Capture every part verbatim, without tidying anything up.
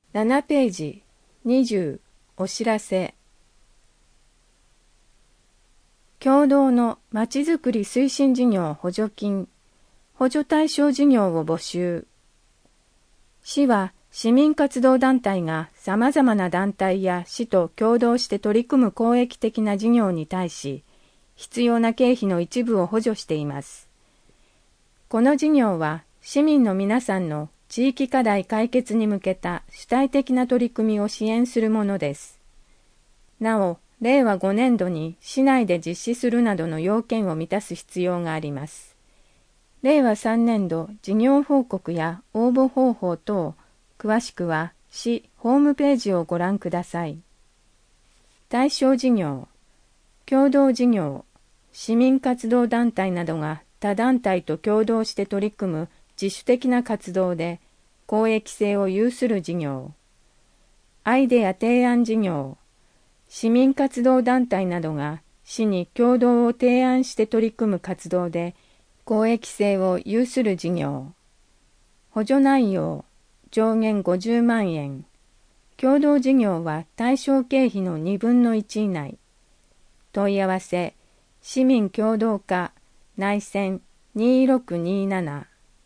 ななページにじゅうお知らせ。共同のまちづくり推進事業補助金、補助対象事業を募集。市は市民活動団体が様々な団体や市と共同して取り組む公益的な事業に対し、必要な経費の一部を補助しています。この事業は市民の皆さんの地域課題解決に向けた主体的な取り組みを支援するものです。なお、れいわごねんどに市内で実施するなどの要件を満たす必要があります。れいわさんねんど事業報告や応募方法等、詳しくは市ホームページをご覧ください。対象事業、共同事業、市民活動団体などが他団体と共同して取り組む自主的な活動で公益性を有する事業。アイデア提案事業。市民活動団体などが市に共同を提案して取り組む活動で公益性を有する事業。補助内容。上限ごじゅうまんえん。共同事業は対象経費のにぶんのいち以内。問い合わせ。市民共同課内線にろくになな。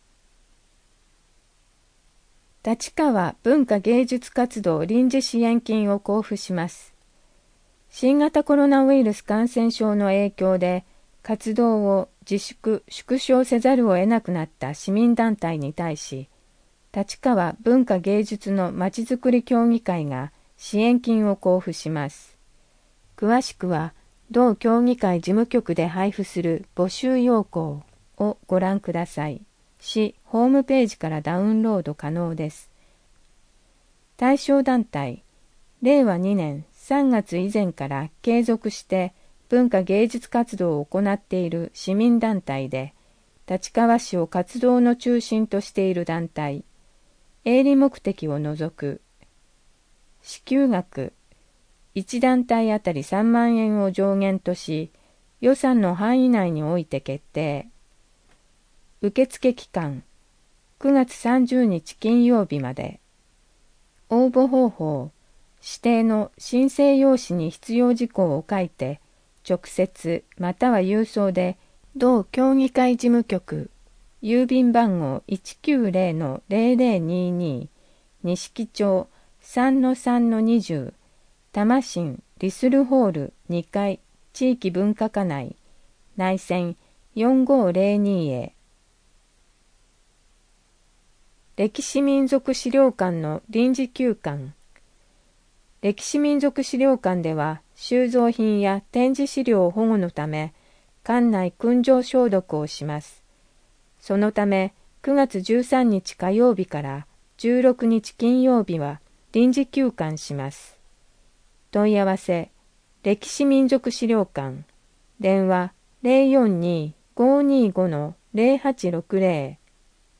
立川文化芸術活動臨時支援金を交付します。新型コロナウイルス感染症の影響で活動を自粛・縮小せざるを得なくなった市民団体に対し、立川文化芸術のまちづくり協議会が支援金を交付します。詳しくは同協議会事務局で配布する募集要項をご覧ください。市ホームページからダウンロード可能です。対象団体、れいわにねんさんがつ以前から継続して文化芸術活動を行っている市民団体で、立川市を活動の中心としている団体、営利目的を除く、支給額、いち団体あたりさんまんえんを上限とし、予算の範囲内において決定。受付期間、くがつさんじゅうにち金曜日まで。応募方法、指定の申請用紙に必要事項を書いて、直接または郵送で、同協議会事務局、郵便番号 いちきゅうぜろのぜろぜろにに、錦町 さんのさんのにじゅう、多摩新リスルホールにかい、地域文化課内、内線よんごぜろにへ。歴史民族資料館の臨時休館。歴史民族資料館では収蔵品や展示資料保護のため館内燻蒸消毒をします。そのためくがつじゅうさんにち火曜日からじゅうろくにち金曜日は臨時休館します。問い合わせ、歴史民族資料館、電話 ぜろよんにーごーにーごのぜろはちろくぜろ。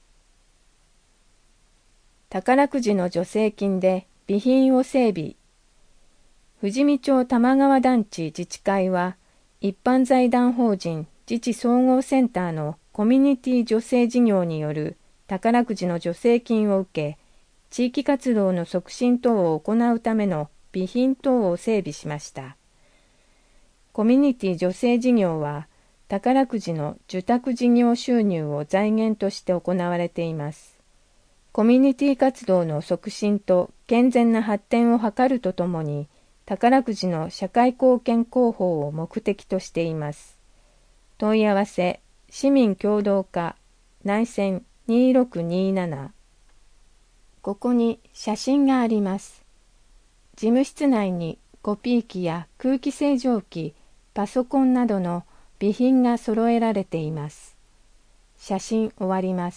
宝くじの助成金で備品を整備。富士見町玉川団地自治会は、一般財団法人自治総合センターのコミュニティ助成事業による宝くじの助成金を受け、地域活動の促進等を行うための備品等を整備しました。コミュニティ助成事業は、宝くじの受託事業収入を財源として行われています。コミュニティ活動の促進と健全な発展を図るとともに、宝くじの社会貢献広報を目的としています。問い合わせ、市民共同課、内線にろくになな。ここに写真があります。事務室内にコピー機や空気清浄機、パソコンなどの備品が揃えられています。写真終わります。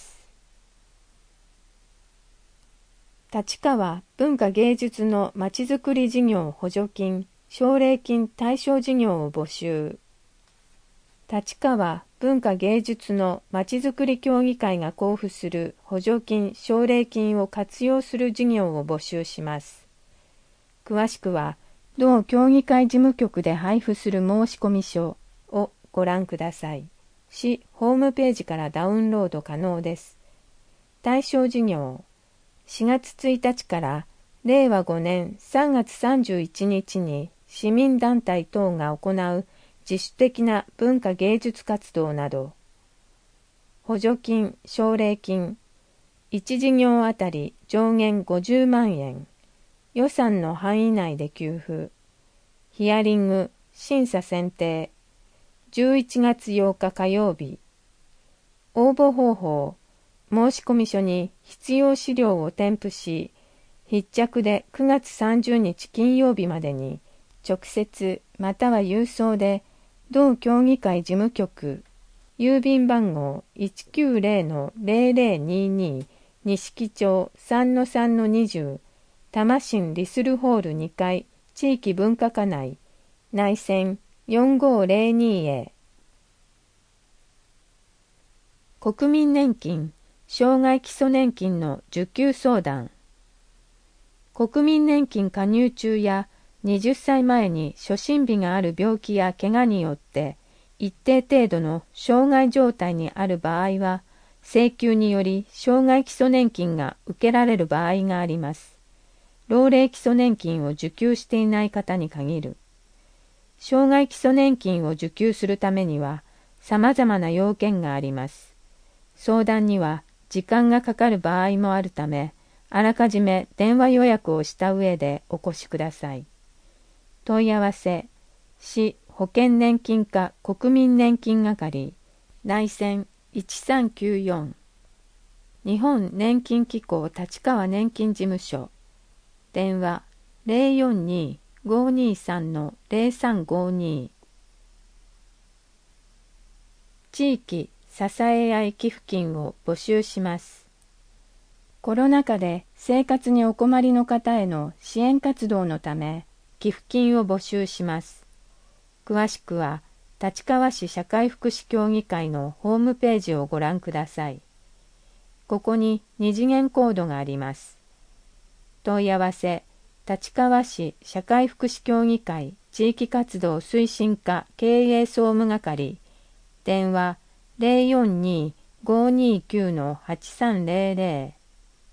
立川文化芸術のまちづくり事業補助金、奨励金対象事業を募集。立川文化芸術のまちづくり協議会が交付する補助金・奨励金を活用する事業を募集します。詳しくは、同協議会事務局で配布する申込書をご覧ください。市ホームページからダウンロード可能です。対象事業、しがつついたちかられいわごねんさんがつさんじゅういちにちに市民団体等が行う自主的な文化芸術活動など、補助金、奨励金、いち事業あたり上限ごじゅうまんえん、予算の範囲内で給付、ヒアリング、審査選定、じゅういちがつようか火曜日、応募方法、申込書に必要資料を添付し、必着でくがつさんじゅうにち金曜日までに直接または郵送で同協議会事務局郵便番号 いちきゅうぜろのぜろぜろにに 錦町 さんのさんのにじゅう 多摩新リスルホールにかい地域文化課内内線よんごーぜろにへ。国民年金、障害基礎年金の受給相談。国民年金加入中やはたちまえに初診日がある病気や怪我によって一定程度の障害状態にある場合は、請求により障害基礎年金が受けられる場合があります。老齢基礎年金を受給していない方に限る。障害基礎年金を受給するためには様々な要件があります。相談には時間がかかる場合もあるため、あらかじめ電話予約をした上でお越しください。問い合わせ、市保険年金課国民年金係、内線いちさんきゅうよん、日本年金機構立川年金事務所、電話ぜろよんにーごーにーさんのぜろさんごーにー、地域支え合い寄付金を募集します。コロナ禍で生活にお困りの方への支援活動のため、寄付金を募集します。詳しくは、立川市社会福祉協議会のホームページをご覧ください。ここに二次元コードがあります。問い合わせ、立川市社会福祉協議会地域活動推進課経営総務係、電話ぜろよんにーごーにーきゅうのはちさんぜろぜろ。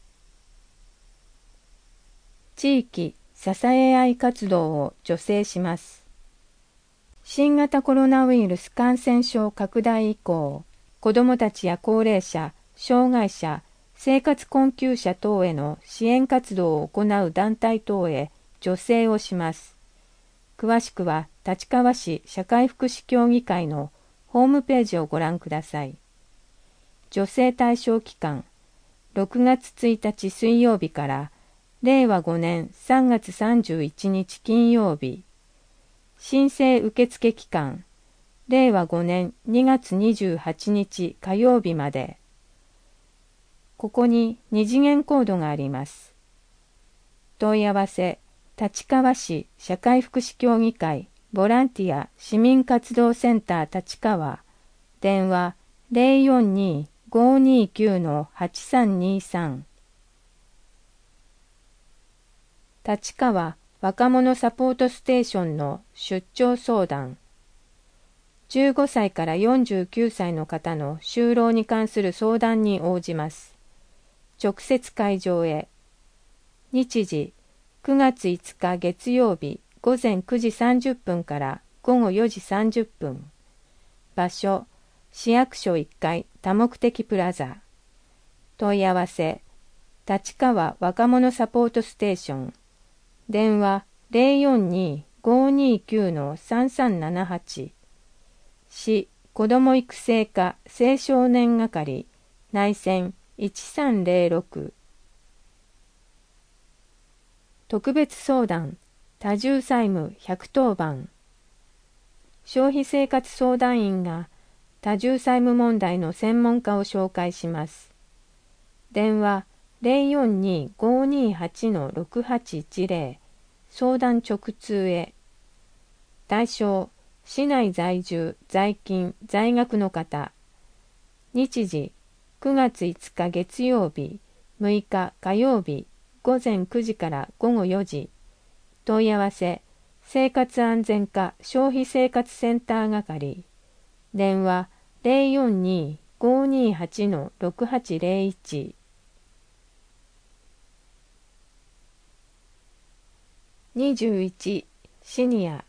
地域支え合い活動を助成します。新型コロナウイルス感染症拡大以降、子どもたちや高齢者、障害者、生活困窮者等への支援活動を行う団体等へ助成をします。詳しくは立川市社会福祉協議会のホームページをご覧ください。助成対象期間、ろくがつついたち水曜日かられいわごねんさんがつさんじゅういちにち金曜日。申請受付期間、れいわごねんにがつにじゅうはちにち火曜日まで。ここに二次元コードがあります。問い合わせ、立川市社会福祉協議会ボランティア市民活動センター立川、電話ぜろよんにーごーにーきゅうのはちさんにさん。立川若者サポートステーションの出張相談。じゅうごさいからよんじゅうきゅうさいの方の就労に関する相談に応じます。直接会場へ。日時、くがついつか月曜日ごぜんくじさんじゅっぷんからごごよじさんじゅっぷん。場所、市役所いっかい多目的プラザ。問い合わせ、立川若者サポートステーション。電話ぜろよんにーごーにーきゅうのさんさんななはち。市子ども育成課青少年係内線いちさんぜろろく。特別相談多重債務ひゃくとおばん。消費生活相談員が多重債務問題の専門家を紹介します。電話ぜろよんにーごーにーはちのろくはちいちぜろ、相談直通へ。対象、市内在住、在勤、在学の方。日時、くがついつか月曜日、むいか火曜日、ごぜんくじからごごよじ。問い合わせ、生活安全課消費生活センター係。電話ぜろよんにーごーにーはちのろくはちぜろいち。 にじゅういちシニア。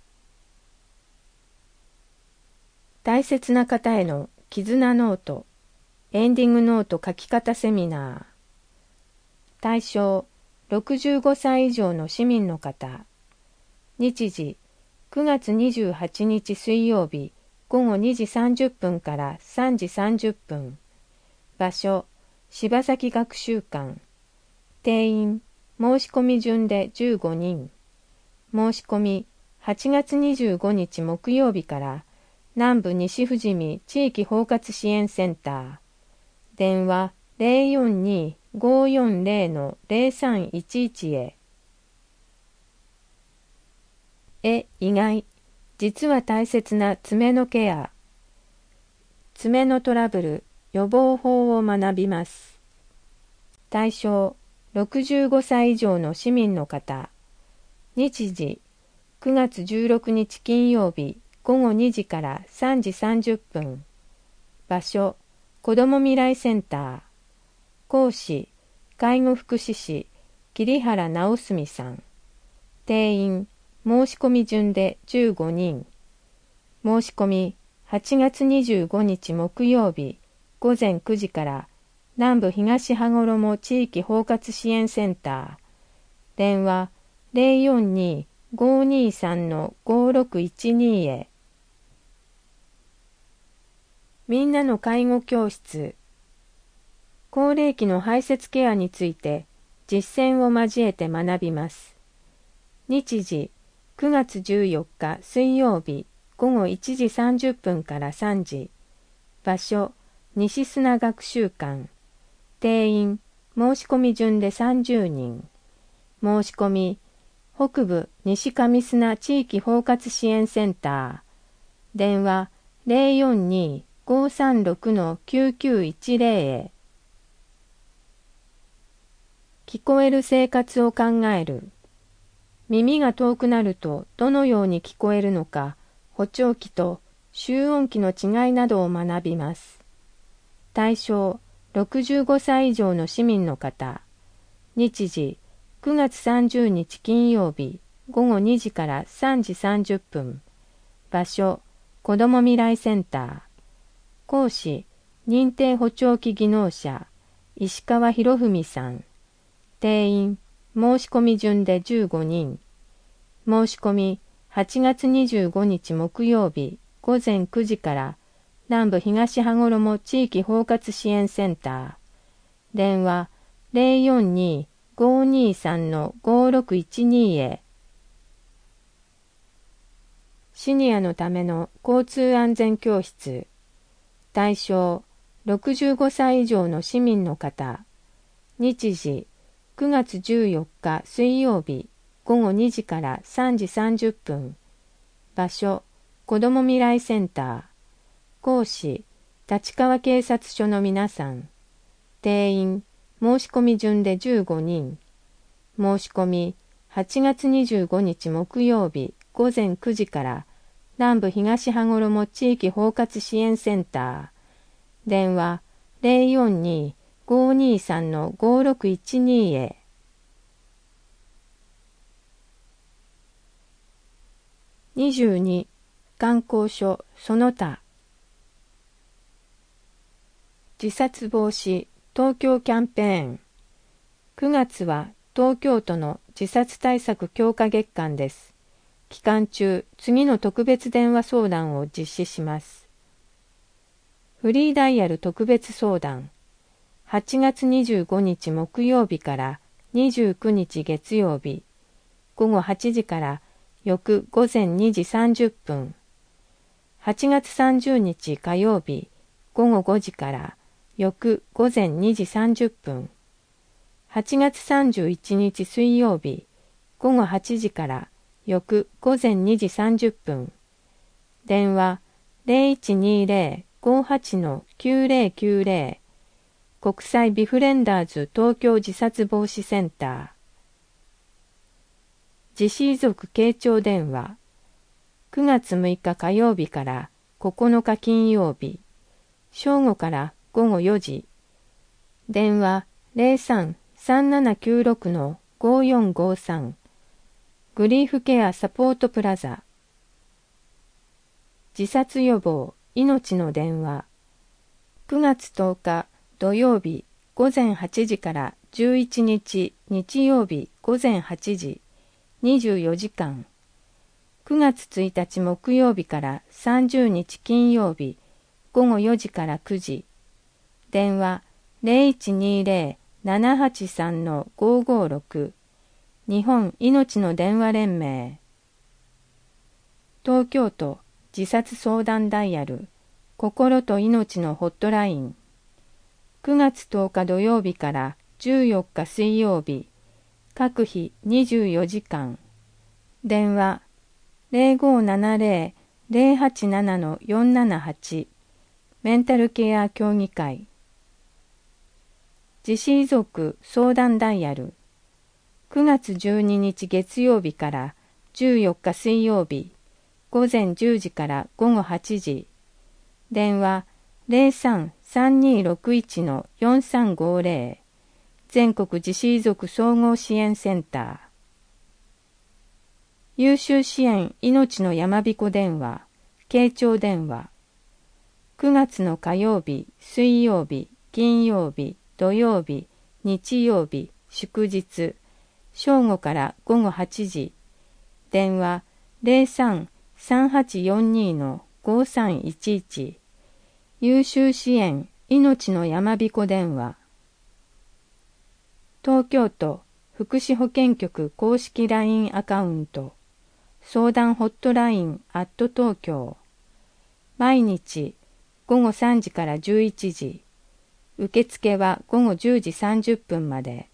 大切な方への絆ノート、エンディングノート書き方セミナー。対象ろくじゅうごさい以上の市民の方。日時くがつにじゅうはちにち水曜日ごごにじさんじゅっぷんからさんじさんじゅっぷん。場所柴崎学習館。定員申し込み順でじゅうごにん。申し込みはちがつにじゅうごにち木曜日から南部西富士見地域包括支援センター。電話 ゼロよんに ごーよんゼロ ゼロさんいちいち へ。え、意外。実は大切な爪のケア。爪のトラブル、予防法を学びます。対象、ろくじゅうごさい以上の市民の方。日時、くがつじゅうろくにち金曜日ごごにじからさんじさんじゅっぷん。場所、子ども未来センター。講師、介護福祉士、桐原直澄さん。定員、申し込み順でじゅうごにん。申し込み、はちがつにじゅうごにち木曜日、ごぜんくじから南部東羽衣地域包括支援センター。電話、ゼロよんに ごーにーさん ごーろくいちに へ。みんなの介護教室。高齢期の排泄ケアについて実践を交えて学びます。日時、くがつじゅうよっか水曜日ごごいちじさんじゅっぷんからさんじ。場所、西砂学習館。定員、申し込み順でさんじゅうにん。申し込み、北部西上砂地域包括支援センター。電話、ゼロよんに ごーさんろく きゅうきゅういちゼロ へ。聞こえる生活を考える。耳が遠くなるとどのように聞こえるのか、補聴器と集音器の違いなどを学びます。対象、ろくじゅうごさい以上の市民の方。日時、くがつさんじゅうにち金曜日ごごにじからさんじさんじゅっぷん。場所、子ども未来センター。講師、認定補聴器技能者、石川博文さん。定員、申し込み順でじゅうごにん。申し込み、はちがつにじゅうごにち木曜日ごぜんくじから南部東羽衣地域包括支援センター。電話、ゼロよんに ごーにーさん ごーろくいちに へ。シニアのための交通安全教室。対象、ろくじゅうごさい以上の市民の方。日時、くがつじゅうよっか水曜日ごごにじからさんじさんじゅっぷん。場所、子ども未来センター。講師、立川警察署の皆さん。定員、申し込み順でじゅうごにん。申し込み、はちがつにじゅうごにち木曜日ごぜんくじから南部東羽衣地域包括支援センター。電話、ゼロよんに ごーにーさん ごーろくいちに へ。にじゅうに観光所その他。自殺防止東京キャンペーン。くがつは東京都の自殺対策強化月間です。期間中、次の特別電話相談を実施します。フリーダイヤル特別相談。はちがつにじゅうごにち木曜日からにじゅうくにち月曜日、ごごはちじから翌ごぜんにじさんじゅっぷん。はちがつさんじゅうにち火曜日、ごごごじから翌ごぜんにじさんじゅっぷん。はちがつさんじゅういちにち水曜日、ごごはちじから翌ごぜんにじさんじゅっぷん。電話 ゼロいちにゼロ ごーはち きゅうゼロきゅうゼロ 国際ビフレンダーズ東京自殺防止センター。自死遺族傾聴電話。くがつむいか火曜日からここのか金曜日、正午からごごよじ。電話 ゼロさん さんななきゅうろく ごーよんごーさん。 グリーフケアサポートプラザ。自殺予防命の電話。くがつとおか土曜日ごぜんはちじからじゅういちにち日曜日ごぜんはちじにじゅうよじかん。くがつついたち木曜日からさんじゅうにち金曜日ごごよじからくじ。電話 ゼロいちにゼロ ななはちさん ごごろく。日本いのちの電話連盟。東京都自殺相談ダイヤル心と命のホットライン。くがつとおか土曜日からじゅうよっか水曜日各日にじゅうよじかん。電話 ゼロごななゼロ ゼロはちなな よんななはち。メンタルケア協議会。自死遺族相談ダイヤルくがつじゅうににち月曜日からじゅうよっか水曜日ごぜんじゅうじからごごはちじ。電話 ゼロさん さんにろくいち よんさんごゼロ。全国自死遺族総合支援センター。優秀支援命のやまびこ電話慶長電話。くがつの火曜日水曜日金曜日土曜日日曜日祝日正午からごごはちじ。電話 ゼロさん さんはちよんに ごさんいちいち。優秀支援命のやまびこ電話。東京都福祉保健局公式 ライン アカウント相談ホットラインアット東京。毎日ごごさんじからじゅういちじ。受付はごごじゅうじさんじゅっぷんまで。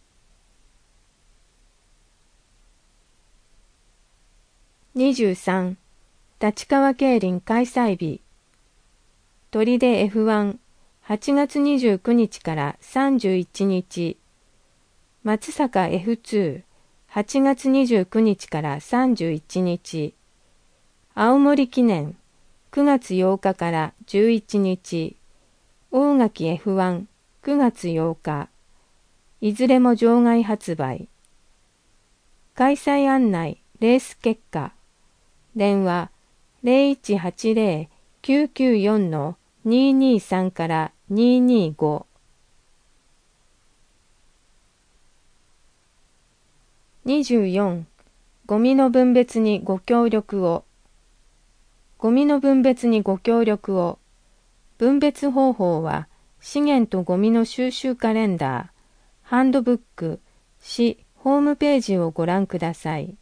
にじゅうさん立川競輪開催日。取手 エフワン はちがつにじゅうくにちからさんじゅういちにち。松阪 エフツー はちがつにじゅうくにちからさんじゅういちにち。青森記念くがつようかからじゅういちにち。大垣 エフワン くがつようか。いずれも場外発売。開催案内レース結果。電話 ゼロいちはちゼロ きゅうきゅうよん ににさん からににご。にじゅうよんゴミの分別にご協力を。ゴミの分別にご協力を。分別方法は資源とゴミの収集カレンダー、ハンドブック、市ホームページをご覧ください。